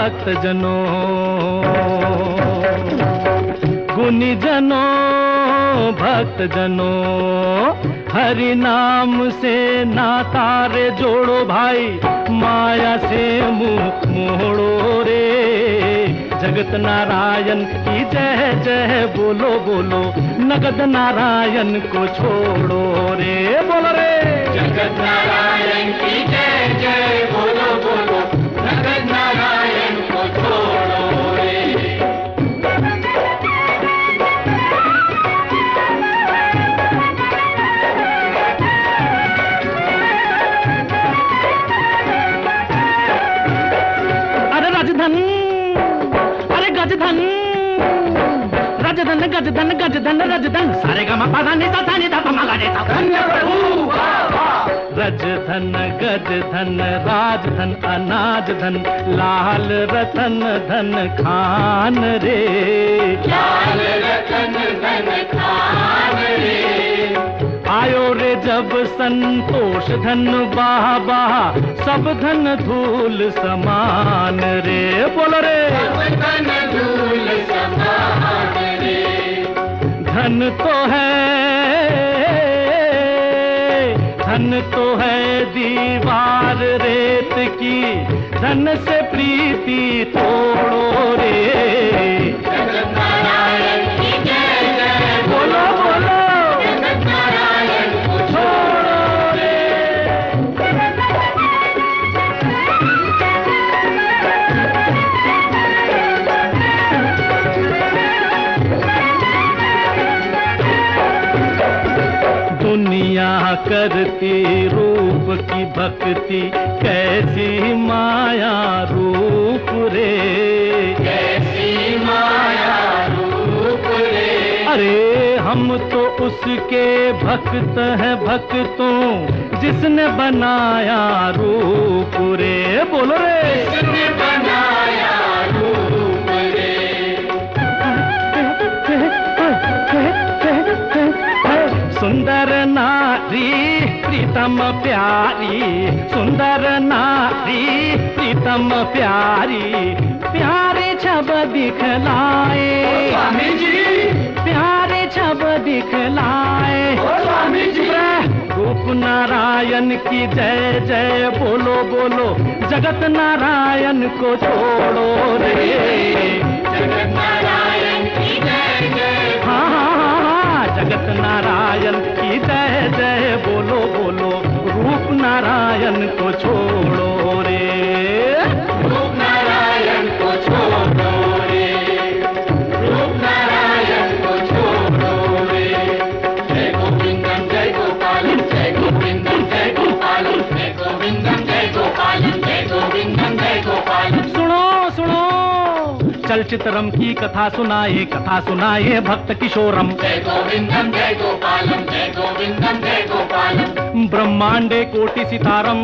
भक्त जनों, गुनी जनों भक्त जनों, हरि नाम से नाता रे जोड़ो भाई, माया से मुंह मोड़ो रे। जगत नारायण की जय जय बोलो बोलो, नगद नारायण को छोड़ो रे। बोलो रे जगत नारायण की जय जय बोलो बोलो, नगद नारायण को छोड़ो रे। गजधन गजधन गजधन रजधन, सारे गा मा पा धा नि सा धा नि धा पा मा गा रे सा। धन्य प्रभु वाह वाह। रजधन गजधन राजधन अनाजधन, लाल रतन धन खान रे। लाल रतन धन खान रे। आयो रे जब संतोष धन बाबा, सब धन धूल समान रे। बोलो रे सब धन धूल समान रे। धन तो है दीवार रेत की, धन से प्रीति तोड़ो रे। जगत नारायण की जय जय बोलो बोलो, जगत नारायण को छोड़ो रे। दुनिया करती रूप की भक्ति, कैसी माया रूप रे। कैसी माया रूप रे। अरे हम तो उसके भक्त हैं भक्तों, जिसने बनाया रूप रे। बोलो रे जिसने बनाया रूप रे। सुंदर नारी प्रीतम प्यारी, सुंदर नारी प्रीतम प्यारी, प्यारे छब दिखलाए स्वामी जी, प्यारे छब दिखलाए स्वामी जी। रूप नारायण की जय जय बोलो बोलो, जगत नारायण को छोड़ो रे। जगत नारायण की जय जय। हाँ हाँ हाँ, जगत नारायण की जय जय बोलो बोलो, रूप नारायण को छोड़ो रे। रूप नारायण को छोड़ो रे। रूप नारायण को छोड़ो रे। जय गोविंदम जय गोपालम, जय गोविंदम जय गोपालम, जय गोविंदम जय गोपालम, जय गोविंदम जय गोपालम। सुनो सुनो, चलचित्रम की कथा सुनाए भक्त किशोरम। जय गोविंदम जय गोपालम, जय गोविंदम जय गोपालम। ब्रह्मांडे कोटि सितारम,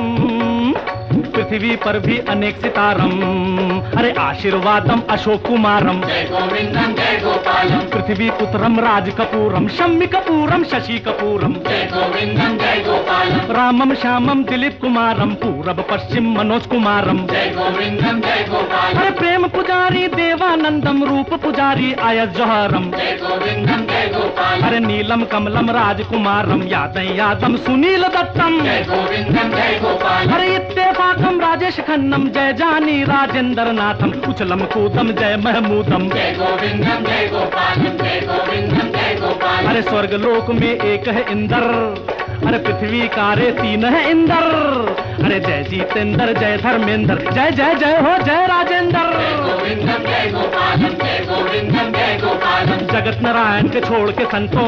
पृथ्वी पर भी अनेक सितारम। अरे आशीर्वादम अशोक कुमारम, जय गोविंदम जय गोपालम। पृथ्वी पुत्रम राज कपूरम, शम्मी कपूरम शशि कपूरम। जय गोविंदम जय गोपालम। रामम श्यामम दिलीप कुमारम, पूरब पश्चिम मनोज कुमारम। जय गोविंदम जय गोपालम। अरे प्रेम पुजारी देवानंदम, रूप पुजारी आयस जौहरम। जय गोविंदम जय गोपालम। अरे नीलम कमलम राजकुमारम, यादम सुनील दत्तम। जय गोविंदम जय गोपालम। अरे इत्तेफाकम राजेश खन्नम, जय जानी राजेंद्र नाथम, उछलम कूदम जय महमूदम। जय गोविंदम जय गोपालम, जय गोविंदम जय गोपालम। अरे स्वर्ग लोक में एक है इंद्र, अरे पृथ्वी कारे तीन है इंद्र। अरे जय जितेंद्र जय धर्मेंद्र, जय जय जय हो जय राजेंद्र। जय गोविंदम जय गोपालम, जय गोविंदम जय गोपालम। जगत नारायण के छोड़ के संतों,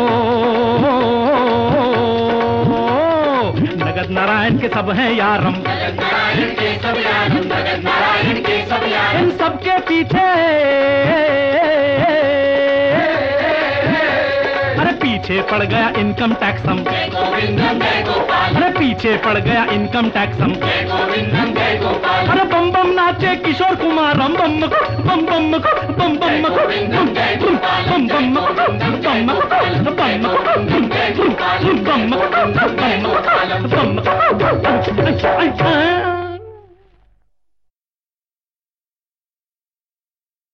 नगद नारायण के सब हैं यारम। जगत नारायण के सब यारम, जगत नारायण के सब यारम। इन सबके पीछे, अरे पीछे पड़ गया इनकम टैक्सम। जय गोविंदम जय गोपालम। अरे पीछे पड़ गया इनकम टैक्सम। जय गोविंदम जय गोपालम। अरे बम बम नाचे किशोर कुमारम, बम को बम बम को बम बम को गोविंदम जय गोपालम, बम बम को बम को बम जय गोपालम, बम को बम को